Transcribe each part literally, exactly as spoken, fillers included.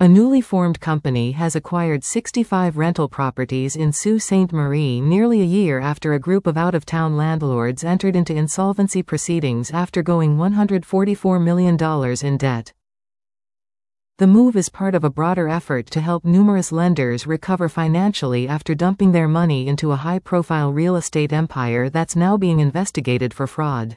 A newly formed company has acquired sixty-five rental properties in Sault Ste. Marie nearly a year after a group of out-of-town landlords entered into insolvency proceedings after going one hundred forty-four million dollars in debt. The move is part of a broader effort to help numerous lenders recover financially after dumping their money into a high-profile real estate empire that's now being investigated for fraud.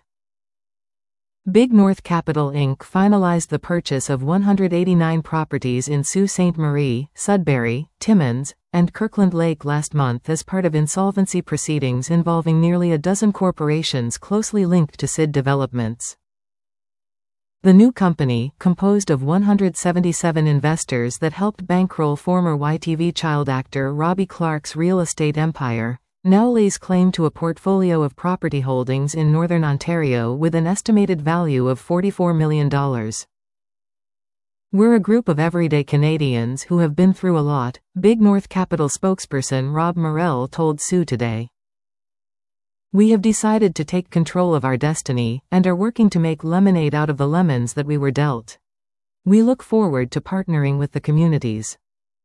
Big North Capital Incorporated finalized the purchase of one hundred eighty-nine properties in Sault Ste. Marie, Sudbury, Timmins, and Kirkland Lake last month as part of insolvency proceedings involving nearly a dozen corporations closely linked to S I D Developments. The new company, composed of one hundred seventy-seven investors that helped bankroll former Y T V child actor Robbie Clark's real estate empire, now lays claim to a portfolio of property holdings in Northern Ontario with an estimated value of forty-four million dollars. "We're a group of everyday Canadians who have been through a lot," Big North Capital spokesperson Rob Morrell told S U today. "We have decided to take control of our destiny, and are working to make lemonade out of the lemons that we were dealt. We look forward to partnering with the communities.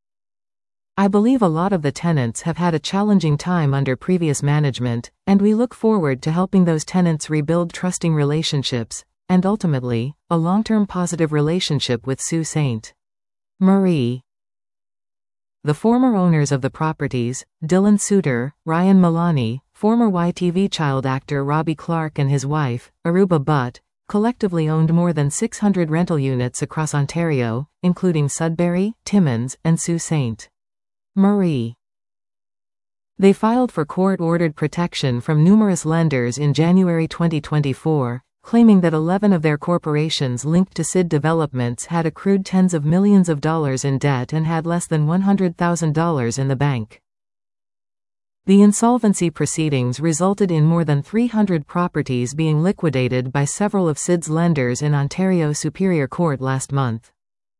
I believe a lot of the tenants have had a challenging time under previous management, and we look forward to helping those tenants rebuild trusting relationships, and ultimately, a long-term positive relationship with Sault Ste. Marie." The former owners of the properties, Dylan Suter, Ryan Malani, former Y T V child actor Robbie Clark and his wife, Aruba Butt, collectively owned more than six hundred rental units across Ontario, including Sudbury, Timmins, and Sault Ste. Marie. They filed for court-ordered protection from numerous lenders in January twenty twenty-four, claiming that eleven of their corporations linked to S I D Developments had accrued tens of millions of dollars in debt and had less than one hundred thousand dollars in the bank. The insolvency proceedings resulted in more than three hundred properties being liquidated by several of S I D's lenders in Ontario Superior Court last month.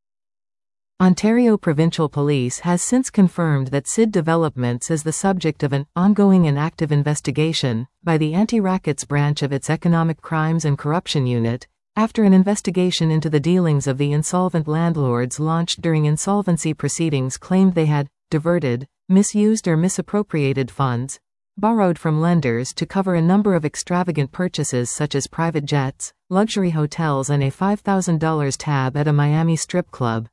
Ontario Provincial Police has since confirmed that S I D Developments is the subject of an ongoing and active investigation by the Anti-Rackets branch of its Economic Crimes and Corruption Unit, after an investigation into the dealings of the insolvent landlords launched during insolvency proceedings claimed they had diverted, misused or misappropriated funds, borrowed from lenders to cover a number of extravagant purchases such as private jets, luxury hotels and a five thousand dollars tab at a Miami strip club.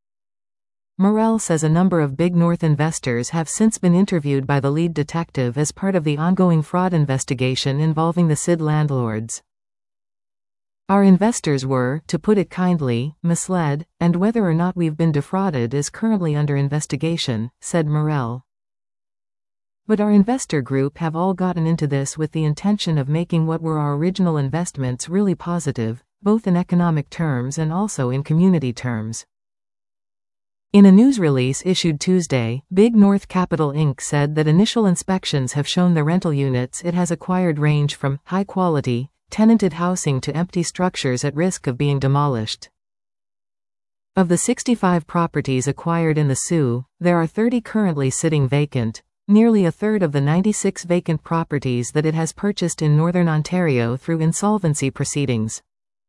Morrell says a number of Big North investors have since been interviewed by the lead detective as part of the ongoing fraud investigation involving the S I D landlords. "Our investors were, to put it kindly, misled, and whether or not we've been defrauded is currently under investigation," said Morrell. "But our investor group have all gotten into this with the intention of making what were our original investments really positive, both in economic terms and also in community terms." In a news release issued Tuesday, Big North Capital Incorporated said that initial inspections have shown the rental units it has acquired range from high-quality, tenanted housing to empty structures at risk of being demolished. Of the sixty-five properties acquired in the S U, there are thirty currently sitting vacant, nearly a third of the ninety-six vacant properties that it has purchased in Northern Ontario through insolvency proceedings.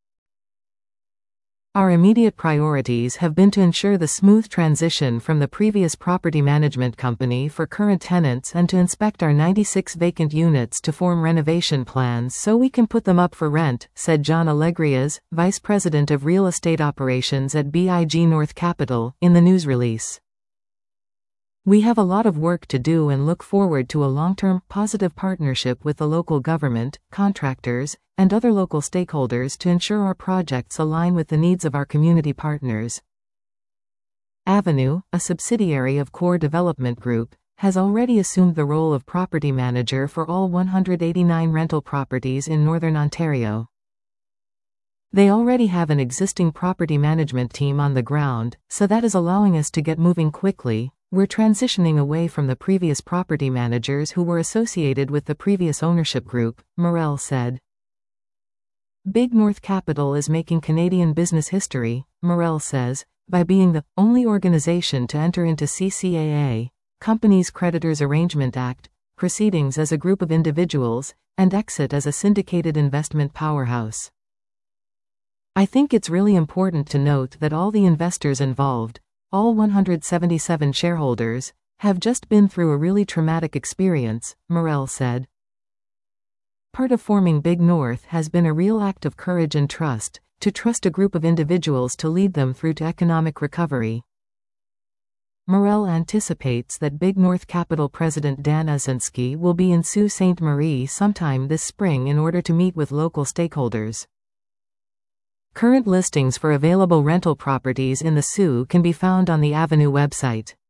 "Our immediate priorities have been to ensure the smooth transition from the previous property management company for current tenants and to inspect our ninety-six vacant units to form renovation plans so we can put them up for rent," said John Alegrias, Vice President of Real Estate Operations at Big North Capital, in the news release. "We have a lot of work to do and look forward to a long-term, positive partnership with the local government, contractors, and other local stakeholders to ensure our projects align with the needs of our community partners." Avenue, a subsidiary of Core Development Group, has already assumed the role of property manager for all one hundred eighty-nine rental properties in Northern Ontario. They already have an existing property management team on the ground, so that is allowing us to get moving quickly. "We're transitioning away from the previous property managers who were associated with the previous ownership group," Morrell said. Big North Capital is making Canadian business history, Morrell says, by being the only organization to enter into C C A A, Companies Creditors Arrangement Act, proceedings as a group of individuals, and exit as a syndicated investment powerhouse. "I think it's really important to note that all the investors involved, All one hundred seventy-seven shareholders have just been through a really traumatic experience, Morel said. Part of forming Big North has been a real act of courage and trust, to trust a group of individuals to lead them through to economic recovery. Morel anticipates that Big North Capital President Dan Uszynski will be in Sault Ste. Marie sometime this spring in order to meet with local stakeholders. Current listings for available rental properties in the Sault can be found on the Avenue website.